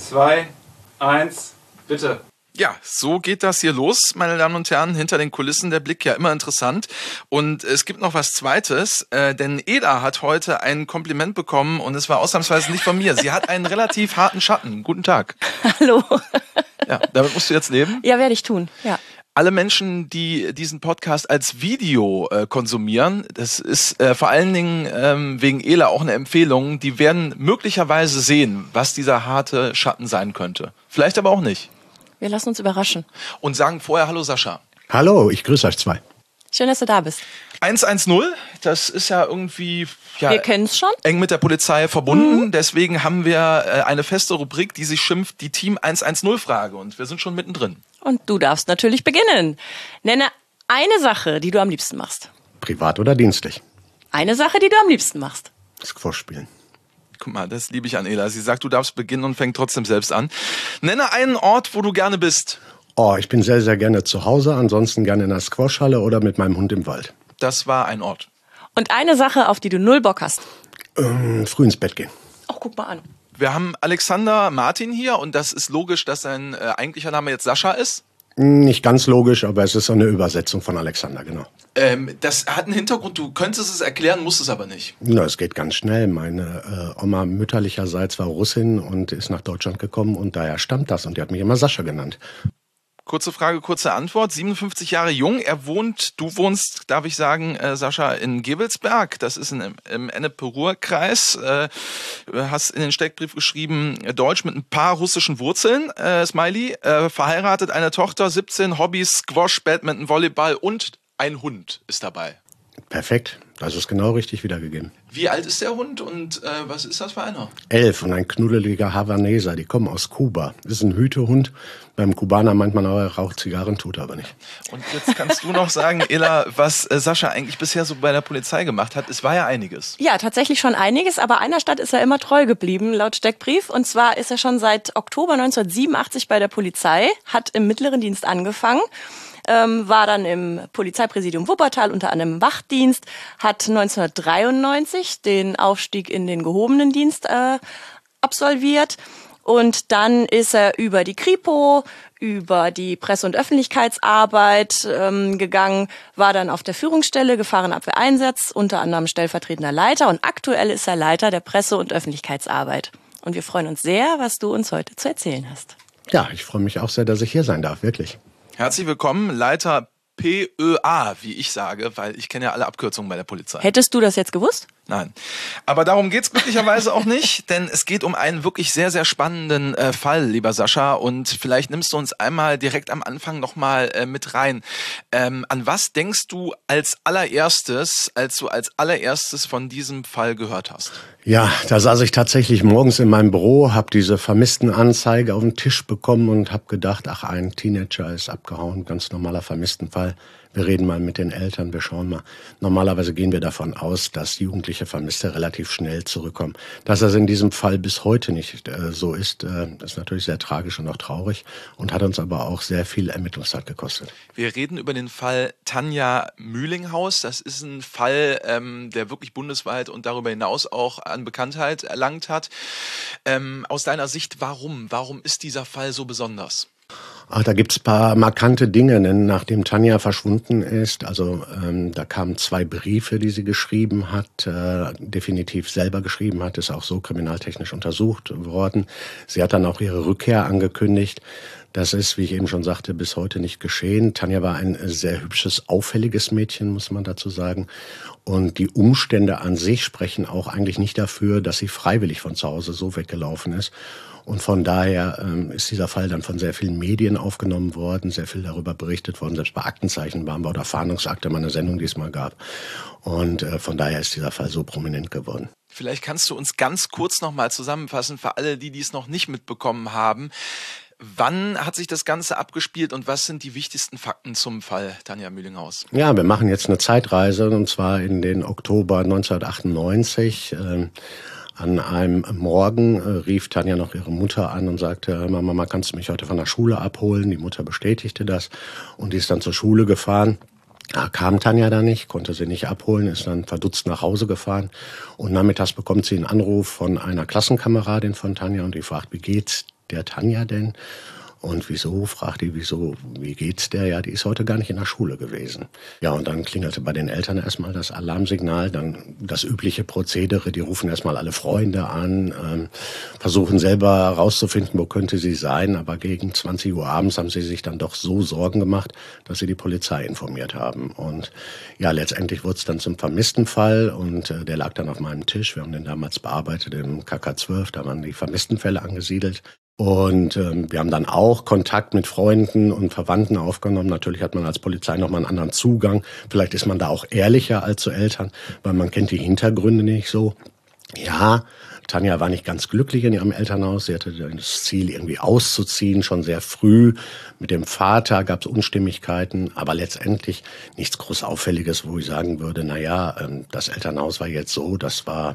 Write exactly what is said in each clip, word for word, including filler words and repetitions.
zwei, eins, bitte. Ja, so geht das hier los, meine Damen und Herren. Hinter den Kulissen der Blick, ja immer interessant. Und es gibt noch was Zweites, äh, denn Eda hat heute ein Kompliment bekommen und es war ausnahmsweise nicht von mir. Sie hat einen relativ harten Schatten. Guten Tag. Hallo. Ja, damit musst du jetzt leben? Ja, werde ich tun, ja. Alle Menschen, die diesen Podcast als Video äh, konsumieren, das ist äh, vor allen Dingen ähm, wegen Ela auch eine Empfehlung, die werden möglicherweise sehen, was dieser harte Schatten sein könnte. Vielleicht aber auch nicht. Wir lassen uns überraschen. Und sagen vorher Hallo Sascha. Hallo, ich grüße euch zwei. Schön, dass du da bist. eins eins null, das ist ja irgendwie ja, wir kennen's schon. eng mit der Polizei verbunden. Mhm. Deswegen haben wir äh, eine feste Rubrik, die sich schimpft, die Team eins eins null-Frage. Und wir sind schon mittendrin. Und du darfst natürlich beginnen. Nenne eine Sache, die du am liebsten machst. Privat oder dienstlich? Eine Sache, die du am liebsten machst. Squash spielen. Guck mal, das liebe ich an Ela. Sie sagt, du darfst beginnen und fängt trotzdem selbst an. Nenne einen Ort, wo du gerne bist. Oh, ich bin sehr, sehr gerne zu Hause. Ansonsten gerne in der Squashhalle oder mit meinem Hund im Wald. Das war ein Ort. Und eine Sache, auf die du null Bock hast. Ähm, früh ins Bett gehen. Ach, guck mal an. Wir haben Alexander Martin hier und das ist logisch, dass sein äh, eigentlicher Name jetzt Sascha ist. Nicht ganz logisch, aber es ist so eine Übersetzung von Alexander, genau. Ähm, das hat einen Hintergrund, du könntest es erklären, musst es aber nicht. Na, es geht ganz schnell. Meine äh, Oma mütterlicherseits war Russin und ist nach Deutschland gekommen und daher stammt das und die hat mich immer Sascha genannt. Kurze Frage, kurze Antwort. siebenundfünfzig Jahre jung. Er wohnt, du wohnst, darf ich sagen, äh, Sascha, in Gevelsberg. Das ist in, im Ennepe-Ruhr-Kreis. Äh, hast in den Steckbrief geschrieben, Deutsch mit ein paar russischen Wurzeln. Äh, Smiley. Äh, verheiratet, eine Tochter, siebzehn, Hobbys, Squash, Badminton, Volleyball und ein Hund ist dabei. Perfekt. Das ist genau richtig wiedergegeben. Wie alt ist der Hund und äh, was ist das für einer? Elf und ein knuddeliger Havaneser. Die kommen aus Kuba. Das ist ein Hütehund. Beim Kubaner meint man auch, er raucht Zigarren, tut er aber nicht. Und jetzt kannst du noch sagen, Ela, was äh, Sascha eigentlich bisher so bei der Polizei gemacht hat. Es war ja einiges. Ja, tatsächlich schon einiges, aber einer Stadt ist er immer treu geblieben, laut Steckbrief. Und zwar ist er schon seit Oktober neunzehnhundertsiebenundachtzig bei der Polizei, hat im mittleren Dienst angefangen. Ähm, war dann im Polizeipräsidium Wuppertal unter anderem im Wachdienst, hat neunzehnhundertdreiundneunzig den Aufstieg in den gehobenen Dienst äh, absolviert und dann ist er über die Kripo, über die Presse- und Öffentlichkeitsarbeit ähm, gegangen, war dann auf der Führungsstelle Gefahrenabwehreinsatz, unter anderem stellvertretender Leiter und aktuell ist er Leiter der Presse- und Öffentlichkeitsarbeit. Und wir freuen uns sehr, was du uns heute zu erzählen hast. Ja, ich freue mich auch sehr, dass ich hier sein darf, wirklich. Herzlich willkommen, Leiter P Ö A, wie ich sage, weil ich kenne ja alle Abkürzungen bei der Polizei. Hättest du das jetzt gewusst? Nein. Aber darum geht's glücklicherweise auch nicht, denn es geht um einen wirklich sehr, sehr spannenden äh, Fall, lieber Sascha. Und vielleicht nimmst du uns einmal direkt am Anfang nochmal äh, mit rein. Ähm, an was denkst du als allererstes, als du als allererstes von diesem Fall gehört hast? Ja, da saß ich tatsächlich morgens in meinem Büro, habe diese Vermisstenanzeige auf den Tisch bekommen und habe gedacht, ach, ein Teenager ist abgehauen, ganz normaler Vermisstenfall. Wir reden mal mit den Eltern, wir schauen mal. Normalerweise gehen wir davon aus, dass jugendliche Vermisste relativ schnell zurückkommen. Dass das in diesem Fall bis heute nicht äh, so ist, äh, ist natürlich sehr tragisch und auch traurig und hat uns aber auch sehr viel Ermittlungszeit gekostet. Wir reden über den Fall Tanja Mühlinghaus. Das ist ein Fall, ähm, der wirklich bundesweit und darüber hinaus auch an Bekanntheit erlangt hat. Ähm, aus deiner Sicht, warum? Warum ist dieser Fall so besonders? Ach, da gibt's paar markante Dinge, denn nachdem Tanja verschwunden ist, also ähm, da kamen zwei Briefe, die sie geschrieben hat, äh, definitiv selber geschrieben hat, ist auch so kriminaltechnisch untersucht worden. Sie hat dann auch ihre Rückkehr angekündigt. Das ist, wie ich eben schon sagte, bis heute nicht geschehen. Tanja war ein sehr hübsches, auffälliges Mädchen, muss man dazu sagen. Und die Umstände an sich sprechen auch eigentlich nicht dafür, dass sie freiwillig von zu Hause so weggelaufen ist. Und von daher ähm, ist dieser Fall dann von sehr vielen Medien aufgenommen worden, sehr viel darüber berichtet worden. Selbst bei Aktenzeichen waren wir oder Fahndungsakte, mal eine Sendung, die es mal gab. Und äh, von daher ist dieser Fall so prominent geworden. Vielleicht kannst du uns ganz kurz nochmal zusammenfassen, für alle, die dies noch nicht mitbekommen haben. Wann hat sich das Ganze abgespielt und was sind die wichtigsten Fakten zum Fall Tanja Mühlinghaus? Ja, wir machen jetzt eine Zeitreise und zwar in den Oktober neunzehnhundertachtundneunzig. Äh, An einem Morgen äh, rief Tanja noch ihre Mutter an und sagte, Mama, kannst du mich heute von der Schule abholen? Die Mutter bestätigte das und die ist dann zur Schule gefahren. Da kam Tanja da nicht, konnte sie nicht abholen, ist dann verdutzt nach Hause gefahren. Und nachmittags bekommt sie einen Anruf von einer Klassenkameradin von Tanja und die fragt, wie geht's der Tanja denn? Und wieso, fragt die, wieso, wie geht's der? Ja, die ist heute gar nicht in der Schule gewesen. Ja, und dann klingelte bei den Eltern erstmal das Alarmsignal, dann das übliche Prozedere, die rufen erstmal alle Freunde an, ähm, versuchen selber rauszufinden, wo könnte sie sein, aber gegen zwanzig Uhr abends haben sie sich dann doch so Sorgen gemacht, dass sie die Polizei informiert haben. Und ja, letztendlich wurde es dann zum Vermisstenfall und äh, der lag dann auf meinem Tisch. Wir haben den damals bearbeitet im K K zwölf, da waren die Vermisstenfälle angesiedelt. Und ähm, wir haben dann auch Kontakt mit Freunden und Verwandten aufgenommen. Natürlich hat man als Polizei nochmal einen anderen Zugang. Vielleicht ist man da auch ehrlicher als zu Eltern, weil man kennt die Hintergründe nicht so. Ja, Tanja war nicht ganz glücklich in ihrem Elternhaus. Sie hatte das Ziel, irgendwie auszuziehen, schon sehr früh. Mit dem Vater gab es Unstimmigkeiten, aber letztendlich nichts groß Auffälliges, wo ich sagen würde, na ja, ähm, das Elternhaus war jetzt so, das war...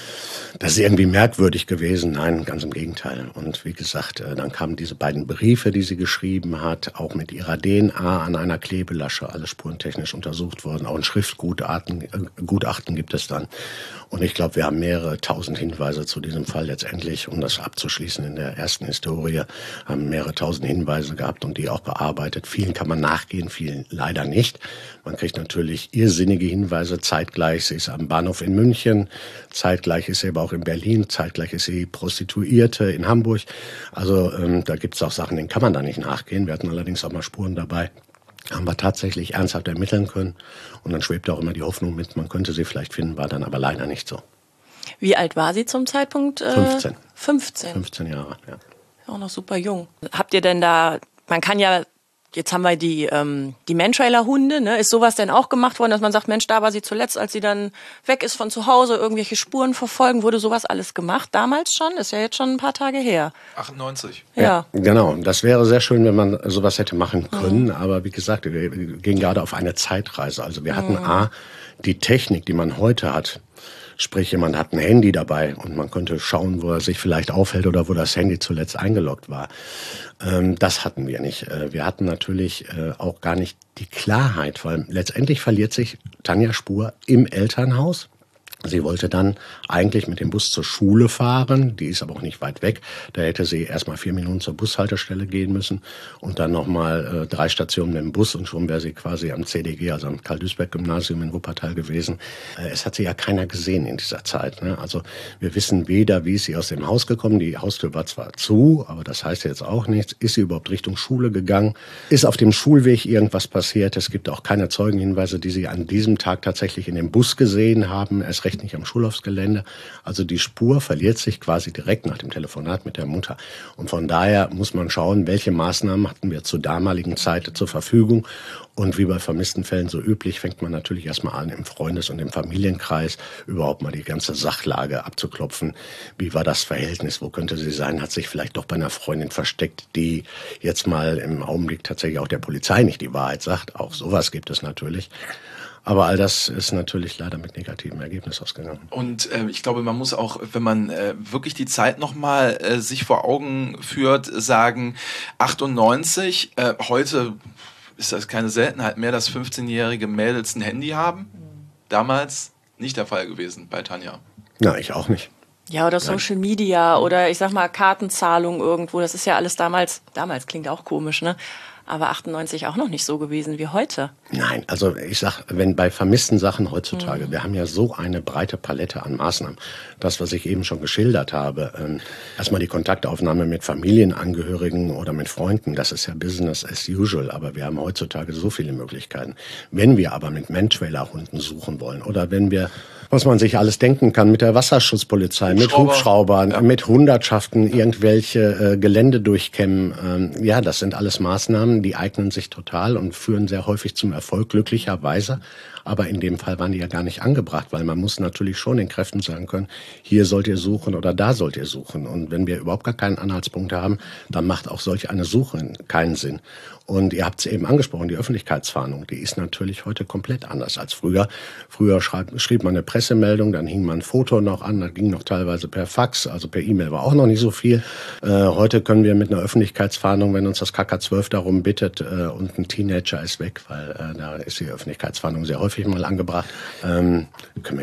Das ist irgendwie merkwürdig gewesen. Nein, ganz im Gegenteil. Und wie gesagt, dann kamen diese beiden Briefe, die sie geschrieben hat, auch mit ihrer D N A an einer Klebelasche, alles spurentechnisch untersucht worden. Auch ein Schriftgutachten äh, Gutachten gibt es dann. Und ich glaube, wir haben mehrere tausend Hinweise zu diesem Fall letztendlich, um das abzuschließen in der ersten Historie, haben mehrere tausend Hinweise gehabt und die auch bearbeitet. Vielen kann man nachgehen, vielen leider nicht. Man kriegt natürlich irrsinnige Hinweise zeitgleich. Sie ist am Bahnhof in München, zeitgleich ist sie aber auch in Berlin, zeitgleich ist sie Prostituierte in Hamburg. Also ähm, da gibt es auch Sachen, denen kann man da nicht nachgehen. Wir hatten allerdings auch mal Spuren dabei, haben wir tatsächlich ernsthaft ermitteln können. Und dann schwebte auch immer die Hoffnung mit, man könnte sie vielleicht finden, war dann aber leider nicht so. Wie alt war sie zum Zeitpunkt? Äh, fünfzehn. fünfzehn. fünfzehn Jahre, ja. Auch noch super jung. Habt ihr denn da, man kann ja, jetzt haben wir die, ähm, die Mantrailer-Hunde, ne? Ist sowas denn auch gemacht worden, dass man sagt, Mensch, da war sie zuletzt, als sie dann weg ist von zu Hause, irgendwelche Spuren verfolgen, wurde sowas alles gemacht? Damals schon? Ist ja jetzt schon ein paar Tage her. achtundneunzig. Ja. Ja, genau. Das wäre sehr schön, wenn man sowas hätte machen können. Mhm. Aber wie gesagt, wir gehen gerade auf eine Zeitreise. Also wir hatten mhm. A, die Technik, die man heute hat. Sprich, jemand hat ein Handy dabei und man könnte schauen, wo er sich vielleicht aufhält oder wo das Handy zuletzt eingeloggt war. Ähm, das hatten wir nicht. Äh, wir hatten natürlich äh, auch gar nicht die Klarheit, weil letztendlich verliert sich Tanja Spur im Elternhaus. Sie wollte dann eigentlich mit dem Bus zur Schule fahren, die ist aber auch nicht weit weg. Da hätte sie erstmal vier Minuten zur Bushaltestelle gehen müssen und dann nochmal äh, drei Stationen mit dem Bus und schon wäre sie quasi am C D G, also am Karl-Duisberg-Gymnasium in Wuppertal gewesen. Äh, es hat sie ja keiner gesehen in dieser Zeit, ne? Also wir wissen weder, wie ist sie aus dem Haus gekommen, die Haustür war zwar zu, aber das heißt jetzt auch nichts. Ist sie überhaupt Richtung Schule gegangen? Ist auf dem Schulweg irgendwas passiert? Es gibt auch keine Zeugenhinweise, die sie an diesem Tag tatsächlich in dem Bus gesehen haben. Es recht nicht am Schulhofsgelände. Also die Spur verliert sich quasi direkt nach dem Telefonat mit der Mutter. Und von daher muss man schauen, welche Maßnahmen hatten wir zur damaligen Zeit zur Verfügung. Und wie bei vermissten Fällen so üblich, fängt man natürlich erstmal an, im Freundes- und im Familienkreis überhaupt mal die ganze Sachlage abzuklopfen. Wie war das Verhältnis? Wo könnte sie sein? Hat sich vielleicht doch bei einer Freundin versteckt, die jetzt mal im Augenblick tatsächlich auch der Polizei nicht die Wahrheit sagt? Auch sowas gibt es natürlich. Aber all das ist natürlich leider mit negativem Ergebnis ausgegangen. Und äh, ich glaube, man muss auch, wenn man äh, wirklich die Zeit nochmal äh, sich vor Augen führt, sagen, achtundneunzig, äh, heute ist das keine Seltenheit mehr, dass fünfzehnjährige Mädels ein Handy haben. Damals nicht der Fall gewesen bei Tanja. Na, ich auch nicht. Ja, oder Social Media oder ich sag mal Kartenzahlung irgendwo, das ist ja alles damals, damals klingt auch komisch, ne? Aber achtundneunzig auch noch nicht so gewesen wie heute. Nein, also ich sag, wenn bei vermissten Sachen heutzutage, mhm. wir haben ja so eine breite Palette an Maßnahmen. Das, was ich eben schon geschildert habe, ähm, erstmal die Kontaktaufnahme mit Familienangehörigen oder mit Freunden, das ist ja Business as usual, aber wir haben heutzutage so viele Möglichkeiten. Wenn wir aber mit Mantrailer-Hunden suchen wollen oder wenn wir, was man sich alles denken kann, mit der Wasserschutzpolizei, mit Hubschraubern, ja. mit Hundertschaften irgendwelche äh, Gelände durchkämmen, ähm, ja, das sind alles Maßnahmen, die eignen sich total und führen sehr häufig zum Erfolg, glücklicherweise. Aber in dem Fall waren die ja gar nicht angebracht, weil man muss natürlich schon den Kräften sagen können, hier sollt ihr suchen oder da sollt ihr suchen. Und wenn wir überhaupt gar keinen Anhaltspunkt haben, dann macht auch solch eine Suche keinen Sinn. Und ihr habt es eben angesprochen, die Öffentlichkeitsfahndung, die ist natürlich heute komplett anders als früher. Früher schrieb, schrieb man eine Pressemeldung, dann hing man ein Foto noch an, das ging noch teilweise per Fax, also per E-Mail war auch noch nicht so viel. Äh, heute können wir mit einer Öffentlichkeitsfahndung, wenn uns das K K zwölf darum bittet äh, und ein Teenager ist weg, weil äh, da ist die Öffentlichkeitsfahndung sehr häufig mal angebracht, ähm, können wir ja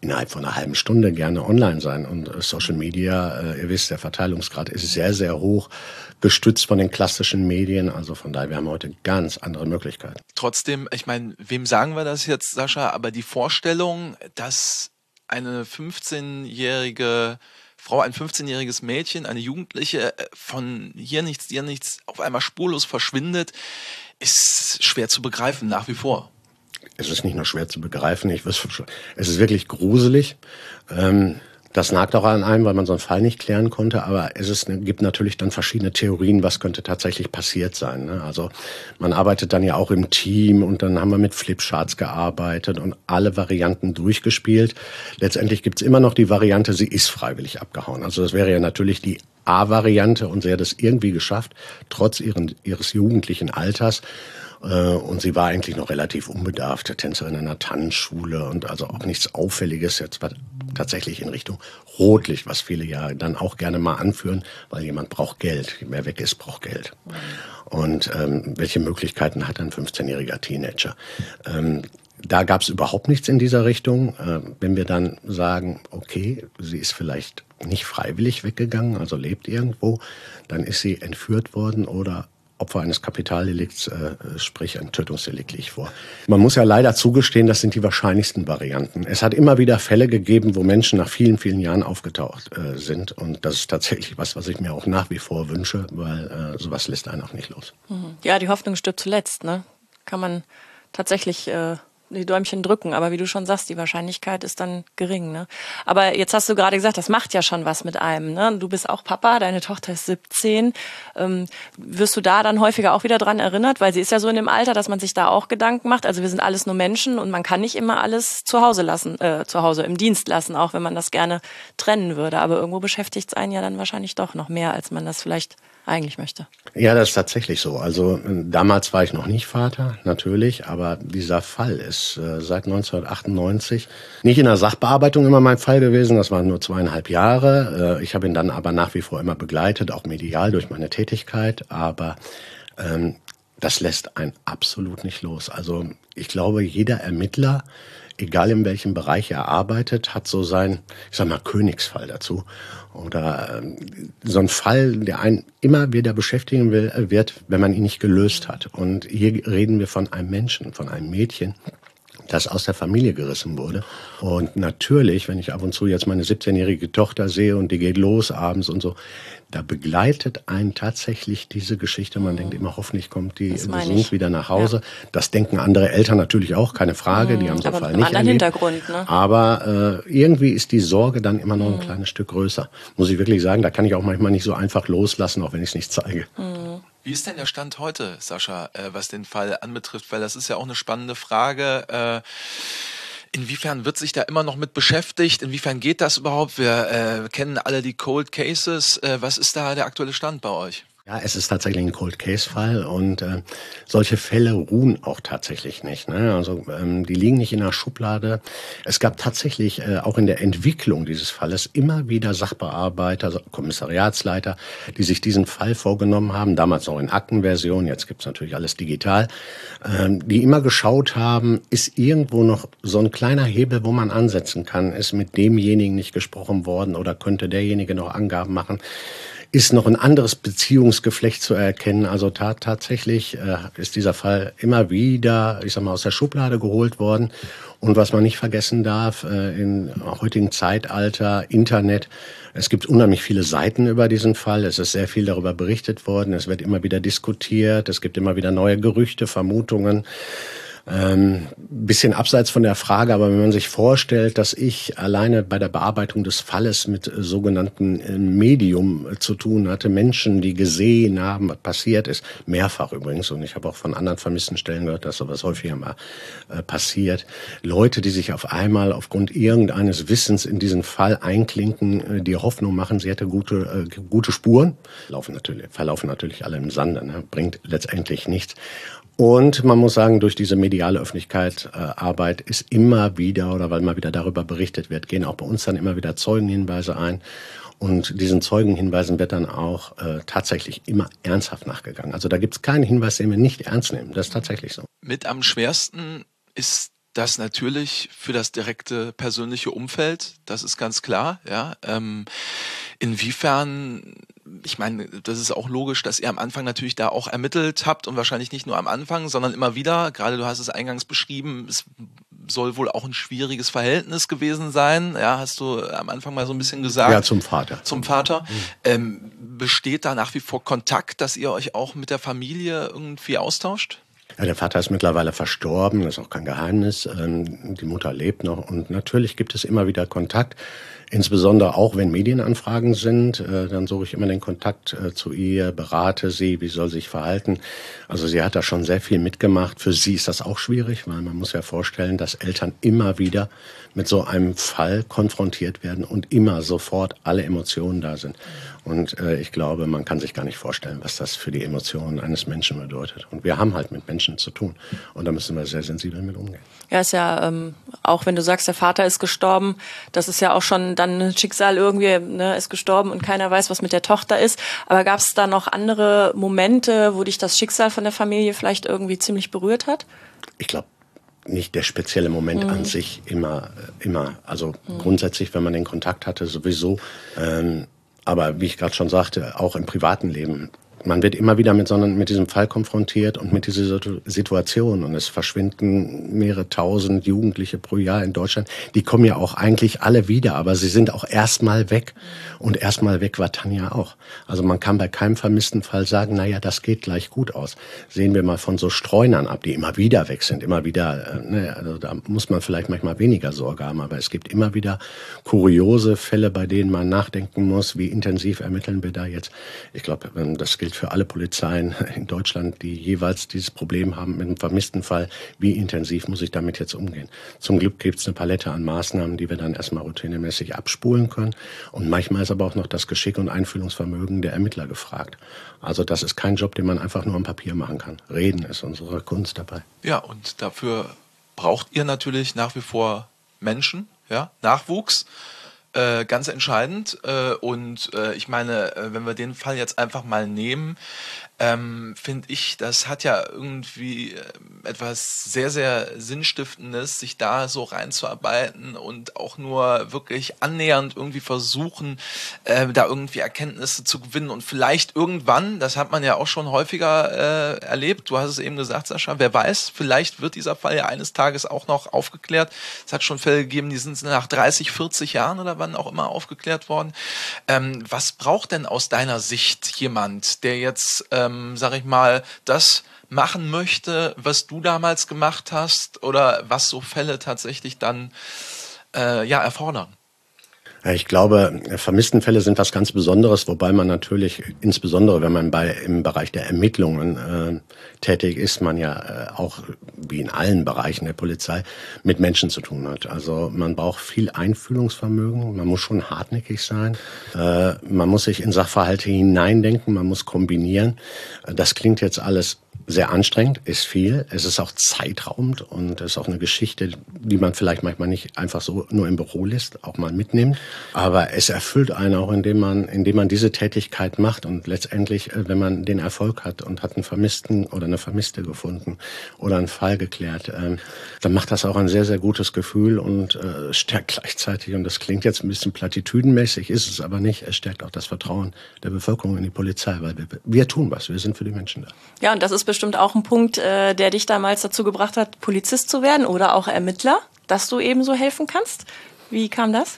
innerhalb von einer halben Stunde gerne online sein. Und äh, Social Media, äh, ihr wisst, der Verteilungsgrad ist sehr, sehr hoch, gestützt von den klassischen Medien. Also von daher, wir haben heute ganz andere Möglichkeiten. Trotzdem, ich meine, wem sagen wir das jetzt, Sascha? Aber die Vorstellung, dass eine fünfzehnjährige Frau, ein fünfzehnjähriges Mädchen, eine Jugendliche von hier nichts, dir nichts auf einmal spurlos verschwindet, ist schwer zu begreifen, nach wie vor. Es ist nicht nur schwer zu begreifen, ich weiß, es ist wirklich gruselig. Ähm, das nagt auch an einem, weil man so einen Fall nicht klären konnte, aber es ist, gibt natürlich dann verschiedene Theorien, was könnte tatsächlich passiert sein. Ne? Also man arbeitet dann ja auch im Team und dann haben wir mit Flipcharts gearbeitet und alle Varianten durchgespielt. Letztendlich gibt's immer noch die Variante, sie ist freiwillig abgehauen. Also das wäre ja natürlich die A-Variante und sie hat es irgendwie geschafft, trotz ihren, ihres jugendlichen Alters. Und sie war eigentlich noch relativ unbedarft, Tänzerin in einer Tanzschule und also auch nichts Auffälliges. Jetzt war tatsächlich in Richtung Rotlicht, was viele ja dann auch gerne mal anführen, weil jemand braucht Geld. Wer weg ist, braucht Geld. Und ähm, welche Möglichkeiten hat ein fünfzehnjähriger Teenager? Ähm, da gab es überhaupt nichts in dieser Richtung. Äh, wenn wir dann sagen, okay, sie ist vielleicht nicht freiwillig weggegangen, also lebt irgendwo, dann ist sie entführt worden oder Opfer eines Kapitaldelikts, äh, sprich ein Tötungsdelikt liegt vor. Man muss ja leider zugestehen, das sind die wahrscheinlichsten Varianten. Es hat immer wieder Fälle gegeben, wo Menschen nach vielen, vielen Jahren aufgetaucht äh, sind. Und das ist tatsächlich was, was ich mir auch nach wie vor wünsche, weil äh, sowas lässt einen auch nicht los. Ja, die Hoffnung stirbt zuletzt, ne? Kann man tatsächlich äh, die Däumchen drücken, aber wie du schon sagst, die Wahrscheinlichkeit ist dann gering, ne? Aber jetzt hast du gerade gesagt, das macht ja schon was mit einem, ne? Du bist auch Papa, deine Tochter ist siebzehn. Ähm, wirst du da dann häufiger auch wieder dran erinnert? Weil sie ist ja so in dem Alter, dass man sich da auch Gedanken macht. Also wir sind alles nur Menschen und man kann nicht immer alles zu Hause lassen, äh, zu Hause im Dienst lassen, auch wenn man das gerne trennen würde. Aber irgendwo beschäftigt es einen ja dann wahrscheinlich doch noch mehr, als man das vielleicht eigentlich möchte. Ja, das ist tatsächlich so. Also damals war ich noch nicht Vater, natürlich, aber dieser Fall ist äh, seit neunzehnhundertachtundneunzig nicht in der Sachbearbeitung immer mein Fall gewesen. Das waren nur zweieinhalb Jahre. Äh, ich habe ihn dann aber nach wie vor immer begleitet, auch medial durch meine Tätigkeit. Aber ähm, das lässt einen absolut nicht los. Also ich glaube, jeder Ermittler, egal in welchem Bereich er arbeitet, hat so sein, ich sag mal, Königsfall dazu. Oder ähm, so ein Fall, der einen immer wieder beschäftigen will, wird, wenn man ihn nicht gelöst hat. Und hier reden wir von einem Menschen, von einem Mädchen, das aus der Familie gerissen wurde. Und natürlich, wenn ich ab und zu jetzt meine siebzehnjährige Tochter sehe und die geht los abends und so, da begleitet einen tatsächlich diese Geschichte. Man mhm. denkt immer, hoffentlich kommt die gesund wieder nach Hause. Ja. Das denken andere Eltern natürlich auch, keine Frage. Mhm. Die haben so einen Fall nicht erlebt. Hintergrund, ne? Aber äh, irgendwie ist die Sorge dann immer noch ein mhm. kleines Stück größer. Muss ich wirklich sagen, da kann ich auch manchmal nicht so einfach loslassen, auch wenn ich es nicht zeige. Mhm. Wie ist denn der Stand heute, Sascha, äh, was den Fall anbetrifft? Weil das ist ja auch eine spannende Frage. Äh, inwiefern wird sich da immer noch mit beschäftigt? Inwiefern geht das überhaupt? Wir äh, kennen alle die Cold Cases. Äh, was ist da der aktuelle Stand bei euch? Ja, es ist tatsächlich ein Cold-Case-Fall und äh, solche Fälle ruhen auch tatsächlich nicht. Ne? Also ähm, die liegen nicht in der Schublade. Es gab tatsächlich äh, auch in der Entwicklung dieses Falles immer wieder Sachbearbeiter, also Kommissariatsleiter, die sich diesen Fall vorgenommen haben, damals noch in Aktenversion, jetzt gibt's natürlich alles digital, ähm, die immer geschaut haben, ist irgendwo noch so ein kleiner Hebel, wo man ansetzen kann, ist mit demjenigen nicht gesprochen worden oder könnte derjenige noch Angaben machen. Ist noch ein anderes Beziehungsgeflecht zu erkennen. Also ta- tatsächlich äh, ist dieser Fall immer wieder, ich sag mal, aus der Schublade geholt worden. Und was man nicht vergessen darf, äh, im heutigen Zeitalter, Internet, es gibt unheimlich viele Seiten über diesen Fall. Es ist sehr viel darüber berichtet worden. Es wird immer wieder diskutiert. Es gibt immer wieder neue Gerüchte, Vermutungen. Ähm, bisschen abseits von der Frage, aber wenn man sich vorstellt, dass ich alleine bei der Bearbeitung des Falles mit äh, sogenannten äh, Medium äh, zu tun hatte, Menschen, die gesehen haben, was passiert ist, mehrfach übrigens, und ich habe auch von anderen vermissten Stellen gehört, dass sowas häufiger mal äh, passiert, Leute, die sich auf einmal aufgrund irgendeines Wissens in diesen Fall einklinken, äh, die Hoffnung machen, sie hätte gute, äh, gute Spuren, laufen natürlich, verlaufen natürlich alle im Sande, ne? Bringt letztendlich nichts. Und man muss sagen, durch diese mediale Öffentlichkeit äh, Arbeit ist immer wieder, oder weil mal wieder darüber berichtet wird, gehen auch bei uns dann immer wieder Zeugenhinweise ein. Und diesen Zeugenhinweisen wird dann auch äh, tatsächlich immer ernsthaft nachgegangen. Also da gibt es keinen Hinweis, den wir nicht ernst nehmen. Das ist tatsächlich so. Mit am schwersten ist das natürlich für das direkte persönliche Umfeld, das ist ganz klar, ja. Ähm, inwiefern, ich meine, das ist auch logisch, dass ihr am Anfang natürlich da auch ermittelt habt und wahrscheinlich nicht nur am Anfang, sondern immer wieder, gerade du hast es eingangs beschrieben, es soll wohl auch ein schwieriges Verhältnis gewesen sein, ja, hast du am Anfang mal so ein bisschen gesagt. Ja, zum Vater. Zum Vater. Mhm. Ähm, besteht da nach wie vor Kontakt, dass ihr euch auch mit der Familie irgendwie austauscht? Ja, der Vater ist mittlerweile verstorben, das ist auch kein Geheimnis. Die Mutter lebt noch und natürlich gibt es immer wieder Kontakt. Insbesondere auch, wenn Medienanfragen sind, dann suche ich immer den Kontakt zu ihr, berate sie, wie soll sie sich verhalten. Also sie hat da schon sehr viel mitgemacht. Für sie ist das auch schwierig, weil man muss ja vorstellen, dass Eltern immer wieder mit so einem Fall konfrontiert werden und immer sofort alle Emotionen da sind. Und äh, ich glaube, man kann sich gar nicht vorstellen, was das für die Emotionen eines Menschen bedeutet. Und wir haben halt mit Menschen zu tun. Und da müssen wir sehr sensibel mit umgehen. Ja, ist ja, ähm, auch wenn du sagst, der Vater ist gestorben, das ist ja auch schon dann ein Schicksal, irgendwie, ne, ist gestorben und keiner weiß, was mit der Tochter ist. Aber gab es da noch andere Momente, wo dich das Schicksal von der Familie vielleicht irgendwie ziemlich berührt hat? Ich glaube, nicht der spezielle Moment mhm. an sich immer, immer. Also mhm. grundsätzlich, wenn man den Kontakt hatte, sowieso. Ähm, aber wie ich gerade schon sagte, auch im privaten Leben. Man wird immer wieder mit, so einem, mit diesem Fall konfrontiert und mit dieser Situation. Und es verschwinden mehrere tausend Jugendliche pro Jahr in Deutschland. Die kommen ja auch eigentlich alle wieder, aber sie sind auch erstmal weg. Und erstmal weg war Tanja auch. Also man kann bei keinem vermissten Fall sagen, naja, das geht gleich gut aus. Sehen wir mal von so Streunern ab, die immer wieder weg sind. Immer wieder, ne, also da muss man vielleicht manchmal weniger Sorge haben. Aber es gibt immer wieder kuriose Fälle, bei denen man nachdenken muss, wie intensiv ermitteln wir da jetzt. Ich glaube, das gilt für alle Polizeien in Deutschland, die jeweils dieses Problem haben mit einem vermissten Fall. Wie intensiv muss ich damit jetzt umgehen? Zum Glück gibt es eine Palette an Maßnahmen, die wir dann erstmal routinemäßig abspulen können. Und manchmal ist aber auch noch das Geschick und Einfühlungsvermögen der Ermittler gefragt. Also das ist kein Job, den man einfach nur am Papier machen kann. Reden ist unsere Kunst dabei. Ja, und dafür braucht ihr natürlich nach wie vor Menschen, ja, Nachwuchs. Äh, ganz entscheidend. Äh, und äh, ich meine, äh, wenn wir den Fall jetzt einfach mal nehmen, ähm, finde ich, das hat ja irgendwie äh, etwas sehr, sehr Sinnstiftendes, sich da so reinzuarbeiten und auch nur wirklich annähernd irgendwie versuchen, äh, da irgendwie Erkenntnisse zu gewinnen und vielleicht irgendwann, das hat man ja auch schon häufiger äh, erlebt, du hast es eben gesagt, Sascha, wer weiß, vielleicht wird dieser Fall ja eines Tages auch noch aufgeklärt. Es hat schon Fälle gegeben, die sind nach dreißig, vierzig Jahren oder wann auch immer aufgeklärt worden. Ähm, was braucht denn aus deiner Sicht jemand, der jetzt, ähm, sag ich mal, das machen möchte, was du damals gemacht hast oder was so Fälle tatsächlich dann äh, ja erfordern? Ich glaube, Vermisstenfälle sind was ganz Besonderes, wobei man natürlich, insbesondere wenn man bei im Bereich der Ermittlungen äh, tätig ist, man ja äh, auch, wie in allen Bereichen der Polizei, mit Menschen zu tun hat. Also man braucht viel Einfühlungsvermögen, man muss schon hartnäckig sein, äh, man muss sich in Sachverhalte hineindenken, man muss kombinieren. Das klingt jetzt alles sehr anstrengend, ist viel. Es ist auch zeitraubend und es ist auch eine Geschichte, die man vielleicht manchmal nicht einfach so nur im Büro lässt, auch mal mitnimmt. Aber es erfüllt einen auch, indem man, indem man diese Tätigkeit macht und letztendlich, wenn man den Erfolg hat und hat einen Vermissten oder eine Vermisste gefunden oder einen Fall geklärt, äh, dann macht das auch ein sehr, sehr gutes Gefühl und äh, stärkt gleichzeitig, und das klingt jetzt ein bisschen platitüdenmäßig, ist es aber nicht, es stärkt auch das Vertrauen der Bevölkerung in die Polizei, weil wir, wir tun was, wir sind für die Menschen da. Ja, und das ist bestimmt auch ein Punkt, äh, der dich damals dazu gebracht hat, Polizist zu werden oder auch Ermittler, dass du eben so helfen kannst. Wie kam das?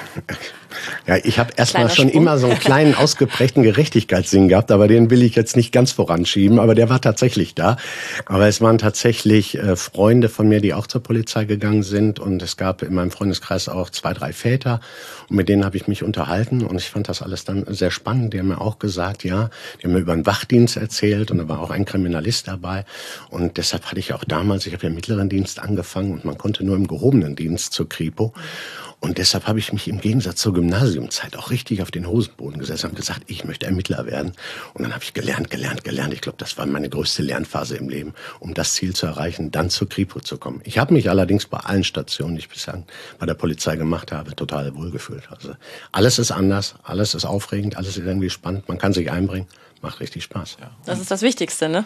Ja, ich habe erstmal schon Sprung. immer so einen kleinen ausgeprägten Gerechtigkeitssinn gehabt, aber den will ich jetzt nicht ganz voranschieben, aber der war tatsächlich da. Aber es waren tatsächlich äh, Freunde von mir, die auch zur Polizei gegangen sind, und es gab in meinem Freundeskreis auch zwei, drei Väter, und mit denen habe ich mich unterhalten und ich fand das alles dann sehr spannend. Die haben mir auch gesagt, ja, die haben mir über einen Wachdienst erzählt und da war auch ein Kriminalist dabei, und deshalb hatte ich auch damals, ich habe ja im mittleren Dienst angefangen und man konnte nur im gehobenen Dienst zur Kripo. Und deshalb habe ich mich im Gegensatz zur Gymnasiumzeit auch richtig auf den Hosenboden gesetzt und gesagt, ich möchte Ermittler werden. Und dann habe ich gelernt, gelernt, gelernt. Ich glaube, das war meine größte Lernphase im Leben, um das Ziel zu erreichen, dann zur Kripo zu kommen. Ich habe mich allerdings bei allen Stationen, die ich bislang bei der Polizei gemacht habe, total wohlgefühlt. Also alles ist anders, alles ist aufregend, alles ist irgendwie spannend. Man kann sich einbringen, macht richtig Spaß. Das ist das Wichtigste, ne? Ja.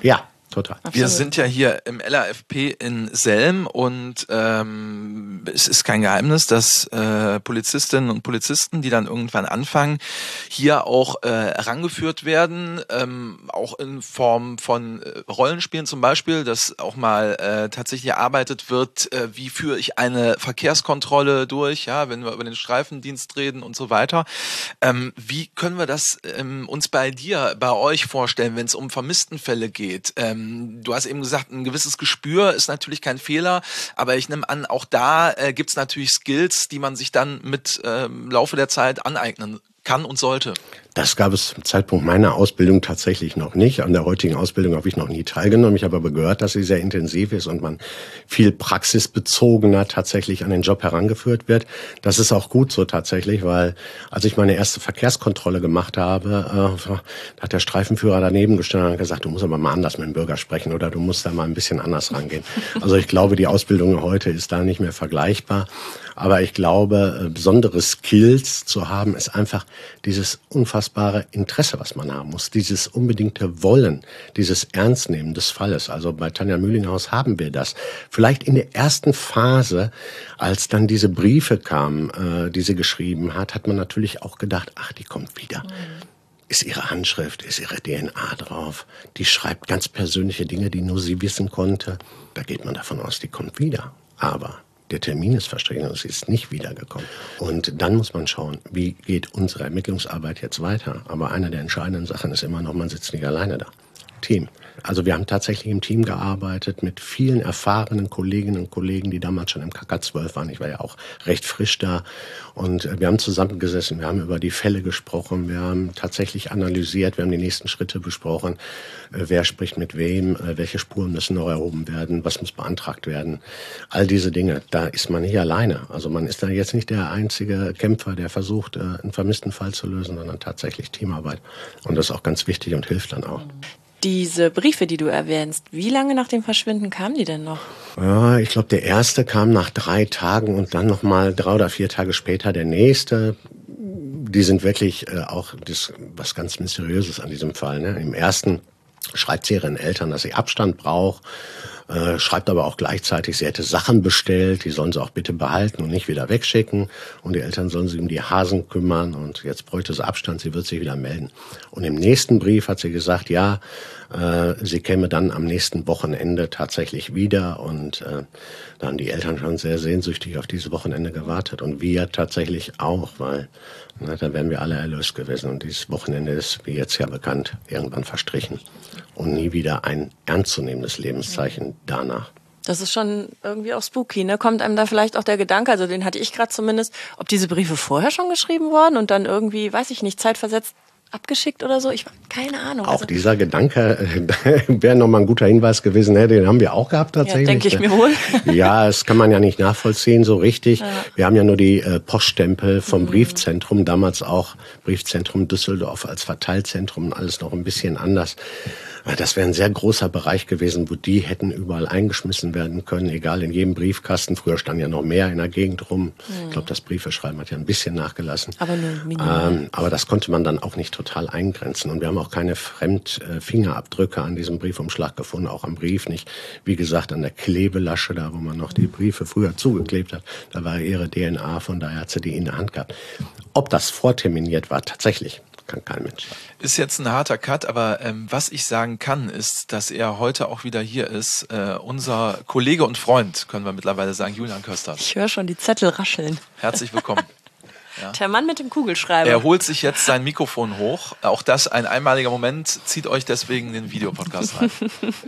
Total. Wir sind ja hier im L A F P in Selm und ähm, es ist kein Geheimnis, dass äh, Polizistinnen und Polizisten, die dann irgendwann anfangen, hier auch äh, herangeführt werden, ähm, auch in Form von äh, Rollenspielen zum Beispiel, dass auch mal äh, tatsächlich erarbeitet wird, äh, wie führe ich eine Verkehrskontrolle durch, ja, wenn wir über den Streifendienst reden und so weiter. Ähm, wie können wir das ähm, uns bei dir, bei euch vorstellen, wenn es um Vermisstenfälle geht? Ähm, Du hast eben gesagt, ein gewisses Gespür ist natürlich kein Fehler, aber ich nehme an, auch da äh, gibt es natürlich Skills, die man sich dann mit äh, im Laufe der Zeit aneignen kann und sollte. Das gab es zum Zeitpunkt meiner Ausbildung tatsächlich noch nicht. An der heutigen Ausbildung habe ich noch nie teilgenommen. Ich habe aber gehört, dass sie sehr intensiv ist und man viel praxisbezogener tatsächlich an den Job herangeführt wird. Das ist auch gut so tatsächlich, weil als ich meine erste Verkehrskontrolle gemacht habe, äh, da hat der Streifenführer daneben gestanden und gesagt, du musst aber mal anders mit dem Bürger sprechen oder du musst da mal ein bisschen anders rangehen. Also ich glaube, die Ausbildung heute ist da nicht mehr vergleichbar. Aber ich glaube, besondere Skills zu haben, ist einfach dieses unfassbare Interesse, was man haben muss. Dieses unbedingte Wollen, dieses Ernstnehmen des Falles. Also bei Tanja Mühlinghaus haben wir das. Vielleicht in der ersten Phase, als dann diese Briefe kamen, äh, die sie geschrieben hat, hat man natürlich auch gedacht, ach, die kommt wieder. Mhm. Ist ihre Handschrift, ist ihre D N A drauf. Die schreibt ganz persönliche Dinge, die nur sie wissen konnte. Da geht man davon aus, die kommt wieder. Aber der Termin ist verstrichen und sie ist nicht wiedergekommen. Und dann muss man schauen, wie geht unsere Ermittlungsarbeit jetzt weiter. Aber eine der entscheidenden Sachen ist immer noch, man sitzt nicht alleine da. Team. Also wir haben tatsächlich im Team gearbeitet mit vielen erfahrenen Kolleginnen und Kollegen, die damals schon im K K zwölf waren. Ich war ja auch recht frisch da. Und wir haben zusammengesessen, wir haben über die Fälle gesprochen, wir haben tatsächlich analysiert, wir haben die nächsten Schritte besprochen. Wer spricht mit wem, welche Spuren müssen noch erhoben werden, was muss beantragt werden. All diese Dinge, da ist man nicht alleine. Also man ist da jetzt nicht der einzige Kämpfer, der versucht, einen vermissten Fall zu lösen, sondern tatsächlich Teamarbeit. Und das ist auch ganz wichtig und hilft dann auch. Diese Briefe, die du erwähnst, wie lange nach dem Verschwinden kamen die denn noch? Ja, ich glaube, der erste kam nach drei Tagen und dann noch mal drei oder vier Tage später der nächste. Die sind wirklich äh, auch das, was ganz Mysteriöses an diesem Fall. Ne? Im ersten schreibt sie ihren Eltern, dass sie Abstand braucht, äh, schreibt aber auch gleichzeitig, sie hätte Sachen bestellt, die sollen sie auch bitte behalten und nicht wieder wegschicken. Und die Eltern sollen sich um die Hasen kümmern und jetzt bräuchte sie Abstand, sie wird sich wieder melden. Und im nächsten Brief hat sie gesagt, ja, äh, sie käme dann am nächsten Wochenende tatsächlich wieder. Und äh, da haben die Eltern schon sehr sehnsüchtig auf dieses Wochenende gewartet. Und wir tatsächlich auch, weil na, da wären wir alle erlöst gewesen. Und dieses Wochenende ist, wie jetzt ja bekannt, irgendwann verstrichen. Und nie wieder ein ernstzunehmendes Lebenszeichen danach. Das ist schon irgendwie auch spooky, ne? Kommt einem da vielleicht auch der Gedanke, also den hatte ich gerade zumindest, ob diese Briefe vorher schon geschrieben wurden und dann irgendwie, weiß ich nicht, zeitversetzt abgeschickt oder so? Ich keine Ahnung. Auch also dieser Gedanke äh, wäre nochmal ein guter Hinweis gewesen. Ne? Den haben wir auch gehabt tatsächlich. Ja, denke ich mir wohl. Ja, das kann man ja nicht nachvollziehen so richtig. Ja. Wir haben ja nur die äh, Poststempel vom mhm. Briefzentrum, damals auch Briefzentrum Düsseldorf als Verteilzentrum, alles noch ein bisschen anders. Das wäre ein sehr großer Bereich gewesen, wo die hätten überall eingeschmissen werden können, egal in jedem Briefkasten. Früher stand ja noch mehr in der Gegend rum. Mhm. Ich glaube, das Briefeschreiben hat ja ein bisschen nachgelassen. Aber nur minimal. Ähm, aber das konnte man dann auch nicht total eingrenzen. Und wir haben auch keine Fremdfingerabdrücke an diesem Briefumschlag gefunden, auch am Brief nicht. Wie gesagt, an der Klebelasche, da wo man noch die Briefe früher zugeklebt hat, da war ihre D N A, von daher hat sie die in der Hand gehabt. Ob das vorterminiert war, tatsächlich, kann kein Mensch sagen. Ist jetzt ein harter Cut, aber ähm, was ich sagen kann, ist, dass er heute auch wieder hier ist. Äh, unser Kollege und Freund, können wir mittlerweile sagen, Julian Kösters. Ich höre schon die Zettel rascheln. Herzlich willkommen. Ja. Der Mann mit dem Kugelschreiber. Er holt sich jetzt sein Mikrofon hoch. Auch das ein einmaliger Moment. Zieht euch deswegen den Videopodcast rein.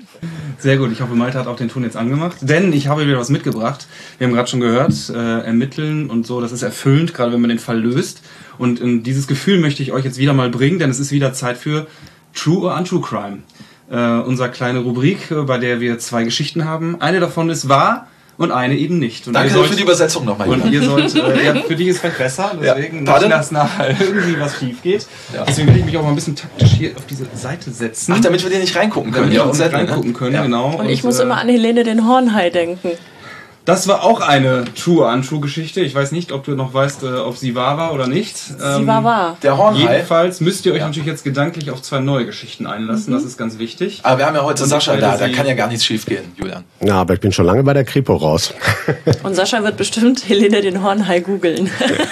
Sehr gut. Ich hoffe, Malte hat auch den Ton jetzt angemacht. Denn ich habe wieder was mitgebracht. Wir haben gerade schon gehört, äh, ermitteln und so. Das ist erfüllend, gerade wenn man den Fall löst. Und äh, dieses Gefühl möchte ich euch jetzt wieder mal bringen, denn es ist wieder Zeit für True or Untrue Crime. Äh, unsere kleine Rubrik, äh, bei der wir zwei Geschichten haben. Eine davon ist wahr. Und eine eben nicht. Und Danke sollt, für die Übersetzung nochmal. Und ihr sollt, äh, ja, für dich ist vielleicht besser, deswegen, ja, nicht, dass nachher irgendwie was schief geht. Ja. Deswegen will ich mich auch mal ein bisschen taktisch hier auf diese Seite setzen. Ach, damit wir dir nicht reingucken können. Damit wir auch nicht reingucken können, ja. genau. Und ich und, muss äh, immer an Helene den Hornhai denken. Das war auch eine True-Untrue-Geschichte. Ich weiß nicht, ob du noch weißt, äh, ob sie wahr war oder nicht. Sie ähm, war wahr. Der Hornhai. Jedenfalls müsst ihr euch ja. natürlich jetzt gedanklich auf zwei neue Geschichten einlassen. Mhm. Das ist ganz wichtig. Aber wir haben ja heute Und Sascha da. Da kann ja gar nichts schief gehen, Julian. Ja, aber ich bin schon lange bei der Kripo raus. Und Sascha wird bestimmt Helene den Hornhai googeln.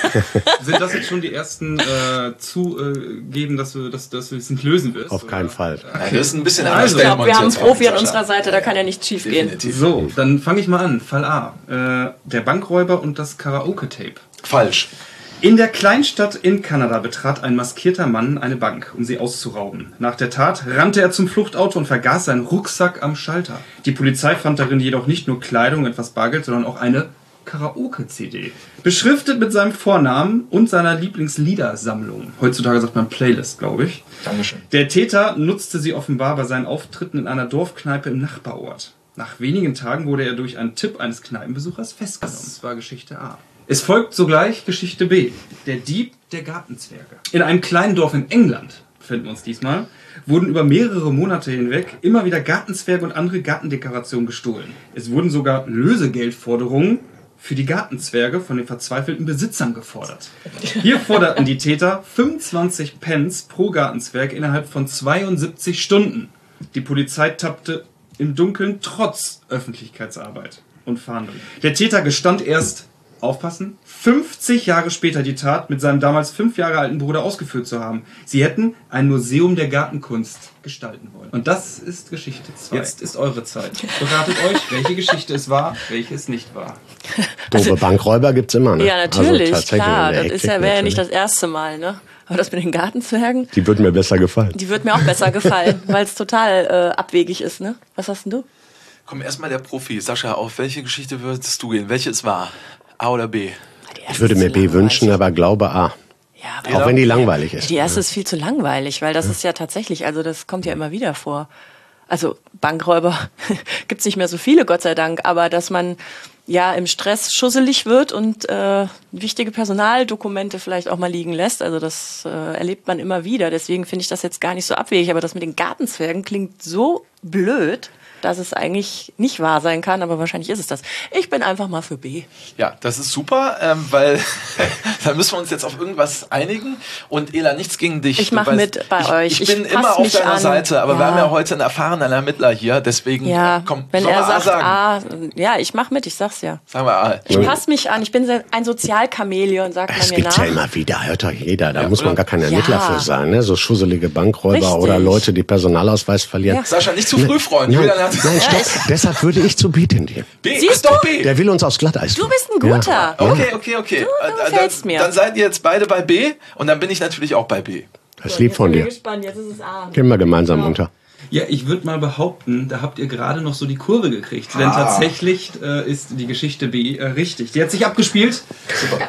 Sind das jetzt schon die ersten äh, zugeben, äh, dass du, dass, dass du es nicht lösen wirst? Auf keinen oder? Fall. Nein, das ist ein bisschen anders. Also, ich glaube, wir haben einen Profi an unserer Seite. Da kann ja nichts schief gehen. So, dann fange ich mal an. Fall A. Äh, der Bankräuber und das Karaoke-Tape. Falsch. In der Kleinstadt in Kanada betrat ein maskierter Mann eine Bank, um sie auszurauben. Nach der Tat rannte er zum Fluchtauto und vergaß seinen Rucksack am Schalter. Die Polizei fand darin jedoch nicht nur Kleidung, etwas Bargeld, sondern auch eine Karaoke-C D. Beschriftet mit seinem Vornamen und seiner Lieblingsliedersammlung. Heutzutage sagt man Playlist, glaube ich. Dankeschön. Der Täter nutzte sie offenbar bei seinen Auftritten in einer Dorfkneipe im Nachbarort. Nach wenigen Tagen wurde er durch einen Tipp eines Kneipenbesuchers festgenommen. Das war Geschichte A. Es folgt sogleich Geschichte B. Der Dieb der Gartenzwerge. In einem kleinen Dorf in England, befinden wir uns diesmal, wurden über mehrere Monate hinweg immer wieder Gartenzwerge und andere Gartendekorationen gestohlen. Es wurden sogar Lösegeldforderungen für die Gartenzwerge von den verzweifelten Besitzern gefordert. Hier forderten die Täter fünfundzwanzig Pence pro Gartenzwerg innerhalb von zweiundsiebzig Stunden. Die Polizei tappte im Dunkeln trotz Öffentlichkeitsarbeit und Fahndung. Der Täter gestand erst, aufpassen, fünfzig Jahre später die Tat mit seinem damals fünf Jahre alten Bruder ausgeführt zu haben. Sie hätten ein Museum der Gartenkunst gestalten wollen. Und das ist Geschichte zwei. Jetzt ist eure Zeit. Beratet euch, welche Geschichte es war, welche es nicht war. Doofe also, Bankräuber gibt's immer, ne? Ja, natürlich, also klar. Das ist ja, wäre ja nicht das erste Mal, ne? Aber das mit den Gartenzwergen... Die würden mir besser gefallen. Die würden mir auch besser gefallen, weil es total äh, abwegig ist, ne? Was hast denn du? Komm, erstmal der Profi. Sascha, auf welche Geschichte würdest du gehen? Welche es war? A oder B? Ich würde mir B wünschen, aber glaube A. Ja, aber auch wenn die langweilig ist. Die erste ist viel zu langweilig, weil das ist ja tatsächlich, also das kommt ja immer wieder vor. Also Bankräuber gibt's nicht mehr so viele, Gott sei Dank, aber dass man ja im Stress schusselig wird und äh, wichtige Personaldokumente vielleicht auch mal liegen lässt, also das äh, erlebt man immer wieder. Deswegen finde ich das jetzt gar nicht so abwegig, aber das mit den Gartenzwergen klingt so blöd, dass es eigentlich nicht wahr sein kann, aber wahrscheinlich ist es das. Ich bin einfach mal für B. Ja, das ist super, ähm, weil da müssen wir uns jetzt auf irgendwas einigen. Und Ela, nichts gegen dich. Ich mache mit bei ich, euch. Ich bin ich immer auf deiner an. Seite, aber ja. wir haben ja heute einen erfahrenen Ermittler hier, deswegen ja, komm, wenn er sagt A, A, ja, ich mache mit, ich sag's ja. Sagen wir A. Ich passe mich an, ich bin ein Sozialchamäleon, sagt es man mir nach. Es gibt's ja immer wieder, hört doch jeder, da ja, muss man oder? gar kein Ermittler ja. für sein, ne? So schusselige Bankräuber Richtig. oder Leute, die Personalausweis verlieren. Ja. Sascha, nicht zu früh freuen. Nein, Julian hat nein, stopp. Deshalb würde ich zu B tendieren. B, Siehst doch du? B. Der will uns aufs Glatteis. Du bist ein guter. Ja. Okay, okay, okay. Du, du äh, gefällst dann, mir. dann seid ihr jetzt beide bei B und dann bin ich natürlich auch bei B. Das ist lieb von dir. Gespannt. Jetzt ist es A. Gehen wir gemeinsam ja. unter. Ja, ich würde mal behaupten, da habt ihr gerade noch so die Kurve gekriegt. Ah. Denn tatsächlich äh, ist die Geschichte B äh, richtig. Die hat sich abgespielt Super.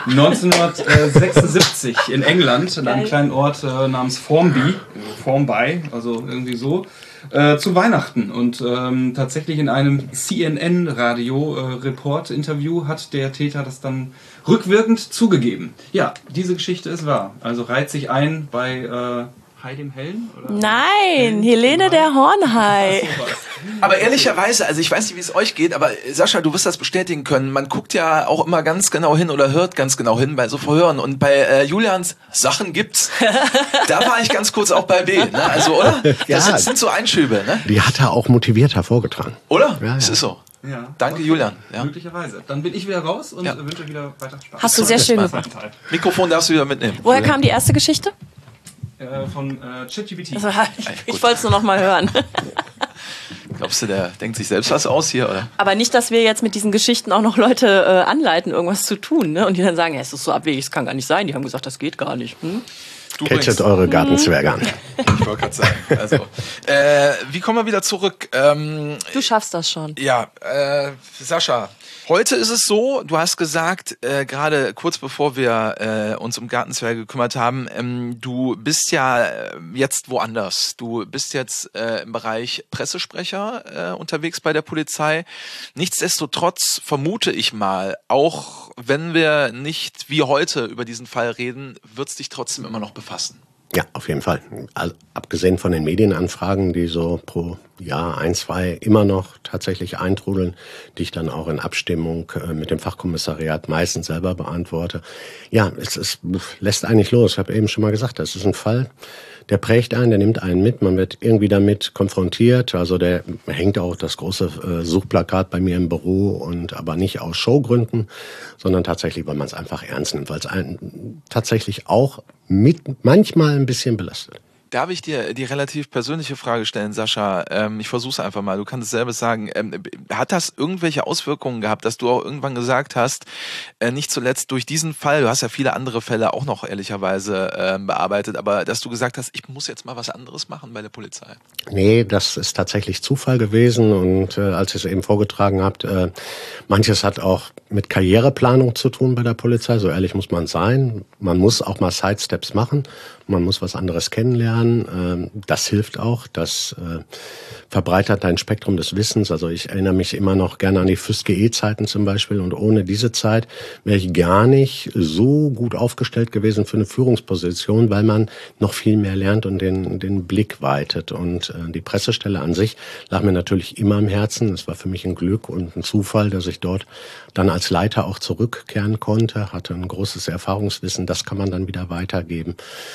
neunzehnhundertsechsundsiebzig in England, in einem kleinen Ort äh, namens Formby, Formby, also irgendwie so, äh, zu Weihnachten. Und ähm, tatsächlich in einem C N N-Radio-Report-Interview hat der Täter das dann rückwirkend zugegeben. Ja, diese Geschichte ist wahr. Also reiht sich ein bei... Äh, dem Hellen? Oder? Nein, Helene der Hornhai. Aber ehrlicherweise, also ich weiß nicht, wie es euch geht, aber Sascha, du wirst das bestätigen können. Man guckt ja auch immer ganz genau hin oder hört ganz genau hin bei so Verhören. Und bei äh, Julians Sachen gibt's, da war ich ganz kurz auch bei B. Ne? Also, oder? Das ja, sind, sind so Einschübe. Ne? Die hat er auch motiviert hervorgetragen. Oder? Ja, ja. Es ist so. Ja. Danke, Julian. Ja. Möglicherweise. Dann bin ich wieder raus und ja. wünsche euch wieder weiter Spaß. Hast du sehr schön gemacht. Mikrofon darfst du wieder mitnehmen. Woher kam die erste Geschichte? Äh, von äh, ChatGPT. Also, ich ich wollte es nur noch mal hören. Glaubst du, der denkt sich selbst was aus hier, oder? Aber nicht, dass wir jetzt mit diesen Geschichten auch noch Leute äh, anleiten, irgendwas zu tun, ne? Und die dann sagen, ja, es ist so abwegig, es kann gar nicht sein. Die haben gesagt, das geht gar nicht. Hm? Catchet eure Gartenzwerge an. Ich wollte gerade sagen. Also, äh, wie kommen wir wieder zurück? Ähm, du schaffst das schon. Ja, äh, Sascha. Heute ist es so, du hast gesagt, äh, gerade kurz bevor wir äh, uns um Gartenzwerge gekümmert haben, ähm, du bist ja jetzt woanders. Du bist jetzt äh, im Bereich Pressesprecher äh, unterwegs bei der Polizei. Nichtsdestotrotz vermute ich mal, auch wenn wir nicht wie heute über diesen Fall reden, wird es dich trotzdem immer noch befassen. Ja, auf jeden Fall. Also, abgesehen von den Medienanfragen, die so pro Jahr ein, zwei immer noch tatsächlich eintrudeln, die ich dann auch in Abstimmung äh, mit dem Fachkommissariat meistens selber beantworte. Ja, es, es lässt eigentlich los. Ich habe eben schon mal gesagt, das ist ein Fall, der prägt einen, der nimmt einen mit. Man wird irgendwie damit konfrontiert. Also der hängt auch das große äh, Suchplakat bei mir im Büro, und aber nicht aus Showgründen, sondern tatsächlich, weil man es einfach ernst nimmt, weil es einen tatsächlich auch mit manchmal ein bisschen belastet. Darf ich dir die relativ persönliche Frage stellen, Sascha? Ähm, ich versuche es einfach mal. Du kannst es selber sagen. Ähm, hat das irgendwelche Auswirkungen gehabt, dass du auch irgendwann gesagt hast, äh, nicht zuletzt durch diesen Fall, du hast ja viele andere Fälle auch noch ehrlicherweise äh, bearbeitet, aber dass du gesagt hast, ich muss jetzt mal was anderes machen bei der Polizei? Nee, das ist tatsächlich Zufall gewesen, und äh, als ich es eben vorgetragen habt, äh, manches hat auch mit Karriereplanung zu tun bei der Polizei, so ehrlich muss man sein. Man muss auch mal Sidesteps machen, man muss was anderes kennenlernen, äh, das hilft auch, das äh, verbreitert dein Spektrum des Wissens. Also ich erinnere mich immer noch gerne an die FÜ S G E-Zeiten zum Beispiel, und ohne diese Zeit wäre ich gar nicht so gut aufgestellt gewesen für eine Führungsposition, weil man noch viel mehr lernt und den, den Blick weitet. Und äh, die Pressestelle an sich lag mir natürlich immer im Herzen. Es war für mich ein Glück und ein Zufall, dass ich dort dann als Leiter auch zurückkehren konnte, hatte ein großes Erfahrungswissen, das kann man dann wieder weitergeben.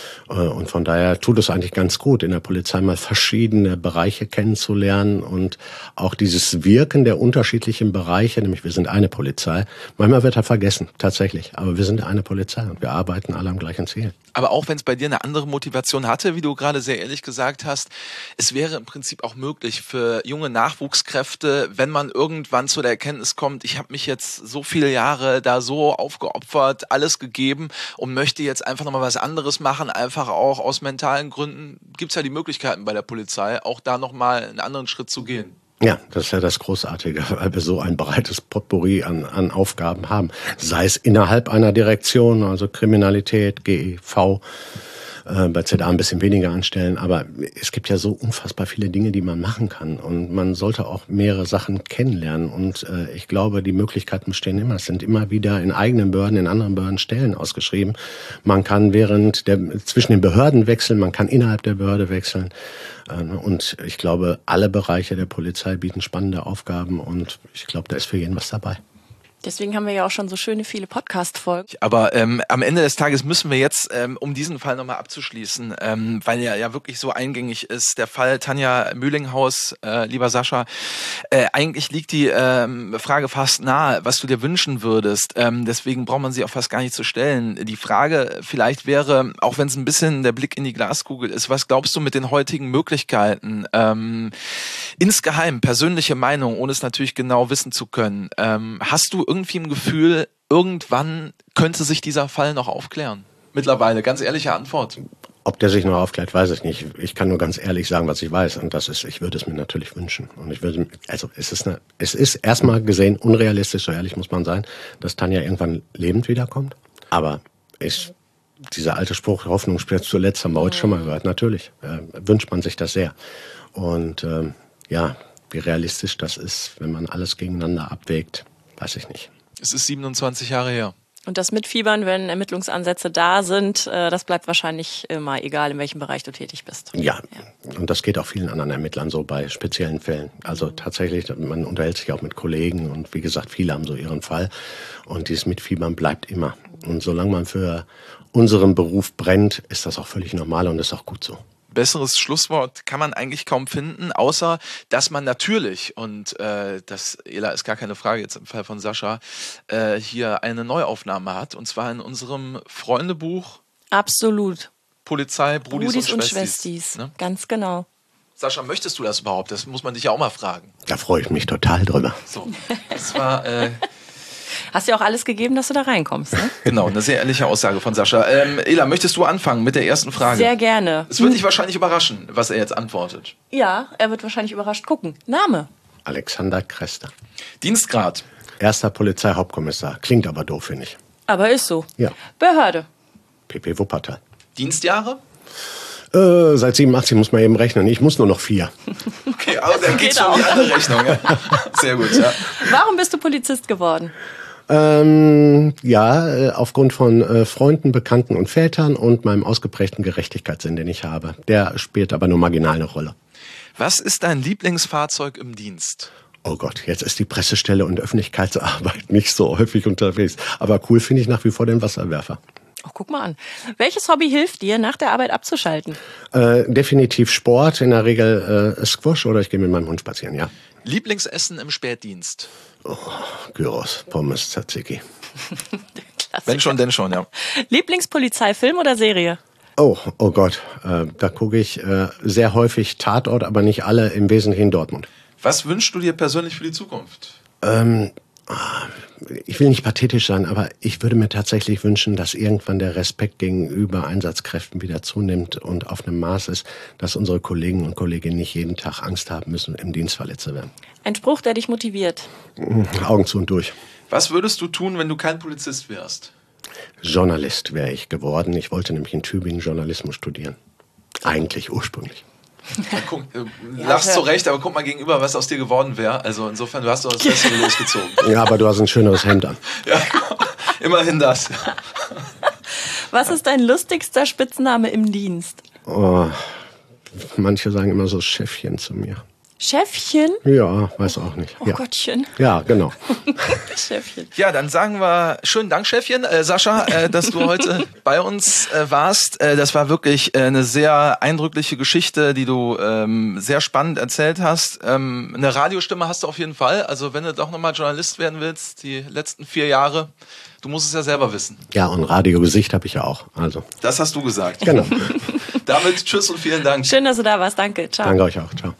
Und von daher tut es eigentlich ganz gut, in der Polizei mal verschiedene Bereiche kennenzulernen und auch dieses Wirken der unterschiedlichen Bereiche, nämlich wir sind eine Polizei. Manchmal wird er vergessen, tatsächlich, aber wir sind eine Polizei und wir arbeiten alle am gleichen Ziel. Aber auch wenn es bei dir eine andere Motivation hatte, wie du gerade sehr ehrlich gesagt hast, es wäre im Prinzip auch möglich für junge Nachwuchskräfte, wenn man irgendwann zu der Erkenntnis kommt, ich habe mich jetzt so viele Jahre da so aufgeopfert, alles gegeben und möchte jetzt einfach nochmal was anderes machen, einfach auch aus mentalen Gründen, gibt es ja die Möglichkeiten bei der Polizei, auch da nochmal einen anderen Schritt zu gehen. Ja, das ist ja das Großartige, weil wir so ein breites Potpourri an, an Aufgaben haben. Sei es innerhalb einer Direktion, also Kriminalität, G E V, äh, bei Z A ein bisschen weniger anstellen. Aber es gibt ja so unfassbar viele Dinge, die man machen kann. Und man sollte auch mehrere Sachen kennenlernen. Und äh, ich glaube, die Möglichkeiten bestehen immer. Es sind immer wieder in eigenen Behörden, in anderen Behörden Stellen ausgeschrieben. Man kann während der, zwischen den Behörden wechseln, man kann innerhalb der Behörde wechseln. Und ich glaube, alle Bereiche der Polizei bieten spannende Aufgaben, und ich glaube, da ist für jeden was dabei. Deswegen haben wir ja auch schon so schöne viele Podcast-Folgen. Aber ähm, am Ende des Tages müssen wir jetzt, ähm, um diesen Fall nochmal abzuschließen, ähm, weil er ja wirklich so eingängig ist, der Fall Tanja Mühlinghaus, äh, lieber Sascha, äh, eigentlich liegt die ähm, Frage fast nahe, was du dir wünschen würdest. Ähm, deswegen braucht man sie auch fast gar nicht zu stellen. Die Frage vielleicht wäre, auch wenn es ein bisschen der Blick in die Glaskugel ist, was glaubst du mit den heutigen Möglichkeiten? Ähm, insgeheim, persönliche Meinung, ohne es natürlich genau wissen zu können. Ähm, hast du irgendwie im Gefühl, irgendwann könnte sich dieser Fall noch aufklären? Mittlerweile, ganz ehrliche Antwort. Ob der sich noch aufklärt, weiß ich nicht. Ich kann nur ganz ehrlich sagen, was ich weiß. Und das ist, ich würde es mir natürlich wünschen. Und ich würde, also es ist eine, es ist erstmal gesehen unrealistisch, so ehrlich muss man sein, dass Tanja irgendwann lebend wiederkommt. Aber ich, dieser alte Spruch, Hoffnung stirbt zuletzt, haben wir heute schon mal gehört. Natürlich äh, wünscht man sich das sehr. Und ähm, ja, wie realistisch das ist, wenn man alles gegeneinander abwägt, weiß ich nicht. Es ist siebenundzwanzig Jahre her. Und das Mitfiebern, wenn Ermittlungsansätze da sind, das bleibt wahrscheinlich immer, egal in welchem Bereich du tätig bist. Ja, ja. Und das geht auch vielen anderen Ermittlern so bei speziellen Fällen. Also mhm. tatsächlich, man unterhält sich auch mit Kollegen, und wie gesagt, viele haben so ihren Fall. Und dieses Mitfiebern bleibt immer. Und solange man für unseren Beruf brennt, ist das auch völlig normal und ist auch gut so. Besseres Schlusswort kann man eigentlich kaum finden, außer dass man natürlich, und äh, das Ela ist gar keine Frage jetzt im Fall von Sascha, äh, hier eine Neuaufnahme hat, und zwar in unserem Freundebuch. Absolut. Polizei, Brudis, Brudis und und Schwestis. Schwestis, ne? Ganz genau. Sascha, möchtest du das überhaupt? Das muss man dich ja auch mal fragen. Da freue ich mich total drüber. So, das war... Äh, Hast ja auch alles gegeben, dass du da reinkommst, ne? Genau, eine sehr ehrliche Aussage von Sascha. Ähm, Ela, möchtest du anfangen mit der ersten Frage? Sehr gerne. Es wird dich wahrscheinlich überraschen, was er jetzt antwortet. Ja, er wird wahrscheinlich überrascht gucken. Name? Alexander Krester. Dienstgrad? Erster Polizeihauptkommissar. Klingt aber doof, finde ich. Aber ist so. Ja. Behörde? P P Wuppertal. Dienstjahre? Äh, seit siebenundachtzig muss man eben rechnen. Ich muss nur noch vier. Okay, aber dann geht's Geht schon in die auch. andere Rechnung. Ja. Sehr gut, ja. Warum bist du Polizist geworden? Ähm, ja, äh, aufgrund von äh, Freunden, Bekannten und Vätern und meinem ausgeprägten Gerechtigkeitssinn, den ich habe. Der spielt aber nur marginal eine Rolle. Was ist dein Lieblingsfahrzeug im Dienst? Oh Gott, jetzt ist die Pressestelle und Öffentlichkeitsarbeit nicht so häufig unterwegs. Aber cool finde ich nach wie vor den Wasserwerfer. Oh, guck mal an. Welches Hobby hilft dir, nach der Arbeit abzuschalten? Äh, definitiv Sport, in der Regel äh, Squash oder ich gehe mit meinem Hund spazieren, ja. Lieblingsessen im Spätdienst? Oh, Gyros, Pommes, Tzatziki. Wenn schon, denn schon, ja. Lieblingspolizeifilm oder Serie? Oh, oh Gott, äh, da gucke ich äh, sehr häufig Tatort, aber nicht alle, im Wesentlichen Dortmund. Was wünschst du dir persönlich für die Zukunft? Ähm, ich will nicht pathetisch sein, aber ich würde mir tatsächlich wünschen, dass irgendwann der Respekt gegenüber Einsatzkräften wieder zunimmt und auf einem Maß ist, dass unsere Kollegen und Kolleginnen nicht jeden Tag Angst haben müssen, im Dienst verletzt zu werden. Ein Spruch, der dich motiviert? Augen zu und durch. Was würdest du tun, wenn du kein Polizist wärst? Journalist wäre ich geworden. Ich wollte nämlich in Tübingen Journalismus studieren. Eigentlich ursprünglich. Ja, guck, äh, lachst zu Recht, aber guck mal gegenüber, was aus dir geworden wäre. Also insofern, du hast doch das Beste losgezogen. Ja, aber du hast ein schöneres Hemd an. Ja, immerhin das. Was ist dein lustigster Spitzname im Dienst? Oh, manche sagen immer so Chefchen zu mir. Chefchen? Ja, weiß auch nicht. Oh ja. Gottchen. Ja, genau. Chefchen. Ja, dann sagen wir schönen Dank, Chefchen, äh, Sascha, äh, dass du heute bei uns äh, warst. Äh, das war wirklich äh, eine sehr eindrückliche Geschichte, die du ähm, sehr spannend erzählt hast. Ähm, eine Radiostimme hast du auf jeden Fall. Also wenn du doch nochmal Journalist werden willst, die letzten vier Jahre, du musst es ja selber wissen. Ja, und Radiogesicht habe ich ja auch. Also. Das hast du gesagt. Genau. Damit tschüss und vielen Dank. Schön, dass du da warst. Danke. Ciao. Danke euch auch. Ciao.